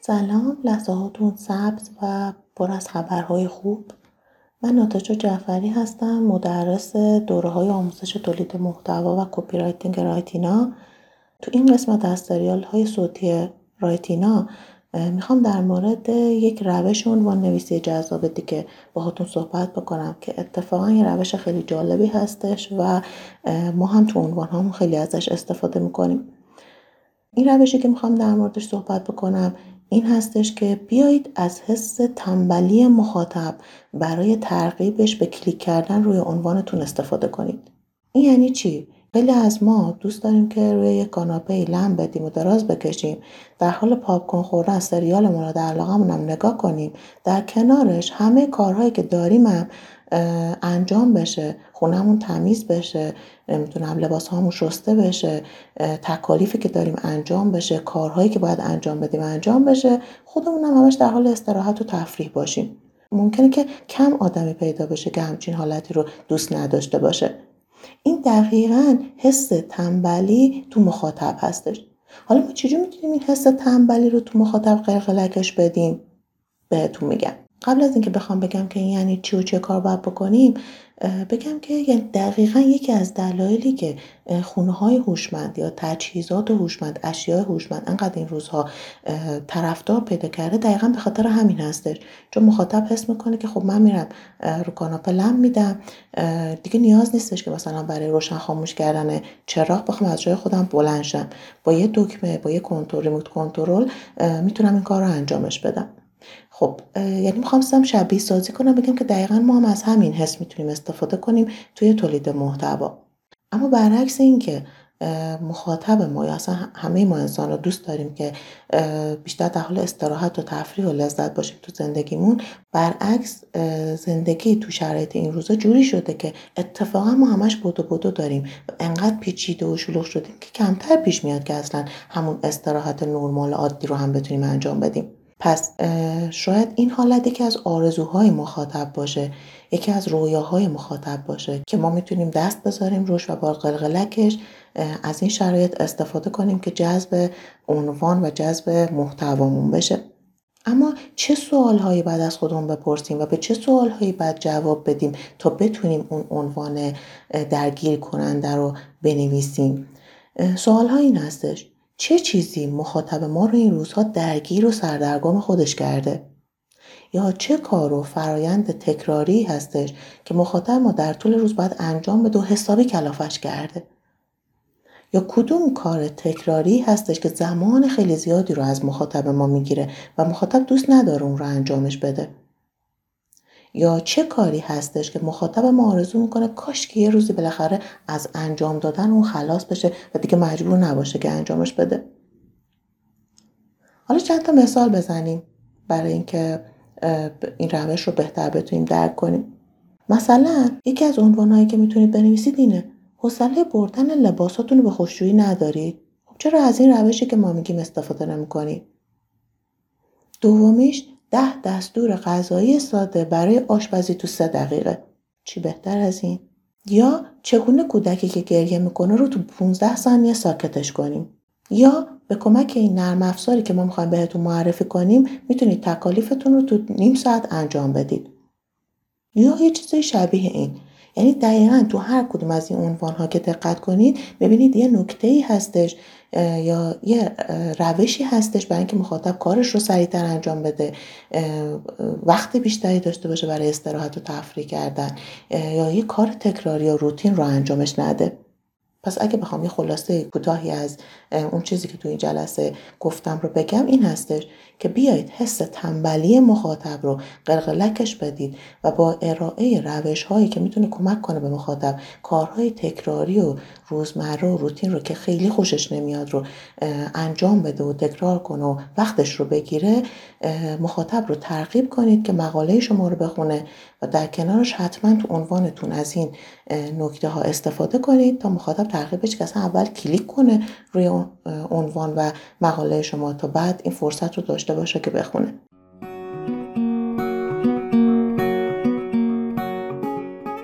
سلام، لحظاتون سبز و پر از خبرهای خوب. من ناتاشا جعفری هستم، مدرس دوره‌های آموزش تولید محتوا و کپی رایتینگ رایتینا. تو این قسمت از سریال‌های صوتی رایتینا میخوام در مورد یک روش عنوان نویسی جذاب دیگه باهاتون صحبت بکنم که اتفاقا یه روش خیلی جالبی هستش و ما هم تو عنوان‌هامون خیلی ازش استفاده میکنیم. این روشی که میخوام در موردش صحبت بکنم این هستش که بیایید از حس تنبلی مخاطب برای ترغیبش به کلیک کردن روی عنوانتون استفاده کنید. این یعنی چی؟ خیلی از ما دوست داریم که روی یک کاناپه لم بدیم و دراز بکشیم، در حال پاپکورن خوردن سریال مورد علاقمون هم نگاه کنیم، در کنارش همه کارهایی که داریم هم انجام بشه، خونمون تمیز بشه، نمیدونم لباس هامون شسته بشه، تکالیفی که داریم انجام بشه، کارهایی که باید انجام بدیم انجام بشه، خودمون هم همش در حال استراحت و تفریح باشیم. ممکنه که کم آدمی پیدا بشه که همچین حالتی رو دوست نداشته باشه. این دقیقاً حس تنبلی تو مخاطب هستش. حالا ما چجور میتونیم این حس تنبلی رو تو مخاطب قلقلکش بدیم؟ بهتون میگم. قبل از اینکه بخوام بگم که این یعنی چی و چه کار باید بکنیم، بگم که یعنی دقیقاً یکی از دلایلی که خونه‌های هوشمند یا تجهیزات هوشمند، اشیاء هوشمند انقدر این روزها طرفدار پیدا کرده دقیقاً به خاطر همین هستش. چون مخاطب حس میکنه که خب من میرم رو کاناپه لم میدم، دیگه نیاز نیستش که مثلا برای روشن خاموش کردن چراغ بخوام از جای خودم بلند شم. با یه دکمه، با یه ریموت کنترل میتونم این کار رو انجامش بدم. خب یعنی میخواستم شبیه سازی کنم، بگم که دقیقاً ما هم از همین حس میتونیم استفاده کنیم توی تولید محتوا. اما برعکس این که مخاطب ما یا اصلا همه ما انسان رو دوست داریم که بیشتر در حال استراحت و تفریح و لذت باشیم تو زندگیمون، برعکس زندگی تو شرایط این روزا جوری شده که اتفاقا ما همش بدو داریم و انقدر پیچیده و شلوغ شدیم که کمتر پیش میاد که اصلا همون استراحت نرمال عادی رو هم بتونیم انجام بدیم. پس شاید این حالت یکی از آرزوهای مخاطب باشه، یکی از رویاهای مخاطب باشه که ما میتونیم دست بذاریم روش و با قلقلکش از این شرایط استفاده کنیم که جذب عنوان و جذب محتوامون بشه. اما چه سوالهایی باید از خودمون بپرسیم و به چه سوالهایی باید جواب بدیم تا بتونیم اون عنوان درگیر کننده رو بنویسیم؟ سوالها این هستش: چه چیزی مخاطب ما رو این روزها درگیر و سردرگم خودش کرده؟ یا چه کار و فرایند تکراری هستش که مخاطب ما در طول روز باید انجام بده و حسابی کلافش کرده؟ یا کدوم کار تکراری هستش که زمان خیلی زیادی رو از مخاطب ما میگیره و مخاطب دوست نداره اون رو انجامش بده؟ یا چه کاری هستش که مخاطب ما آرزو میکنه کاش که یه روزی بالاخره از انجام دادن اون خلاص بشه و دیگه مجبور نباشه که انجامش بده؟ حالا چند تا مثال بزنیم برای اینکه این روش رو بهتر بتونیم درک کنیم. مثلا یکی از عنوانهایی که میتونید بنویسید اینه: حوصله بردن لباساتون رو به خشکشویی ندارید؟ خب چرا از این روشی که ما میگیم استفاده نمی‌کنید؟ دومیش: 10 دستور غذایی ساده برای آشپزی تو 3 دقیقه. چی بهتر از این؟ یا چگونه کودکی که گریه میکنه رو تو 15 ثانیه ساکتش کنیم؟ یا به کمک این نرم افزاری که ما میخوایم بهتون معرفی کنیم میتونید تکالیفتون رو تو نیم ساعت انجام بدید. یا یه چیزای شبیه این. یعنی دقیقاً تو هر کدوم از این عنوان‌ها که دقت کنید ببینید یه نکته‌ای هستش یا یه روشی هستش برای اینکه مخاطب کارش رو سریعتر انجام بده، وقت بیشتری داشته باشه برای استراحت و تفریح کردن، یا یه کار تکراری یا روتین رو انجامش نده. پس اگه بخوام یه خلاصه کوتاهی از اون چیزی که تو این جلسه گفتم رو بگم، این هستش که بیایید حس تنبلی مخاطب رو قلقلکش بدید و با ارائه روش‌هایی که میتونه کمک کنه به مخاطب کارهای تکراری و روزمره و روتین رو که خیلی خوشش نمیاد رو انجام بده و تکرار کنه و وقتش رو بگیره، مخاطب رو ترغیب کنید که مقاله شما رو بخونه و در کنارش حتما تو عنوانتون از این نکته ها استفاده کنید تا مخاطب ترغیب بشه که اصلا اول کلیک کنه روی عنوان و مقاله شما تا بعد این فرصت رو داشته باشه که بخونه.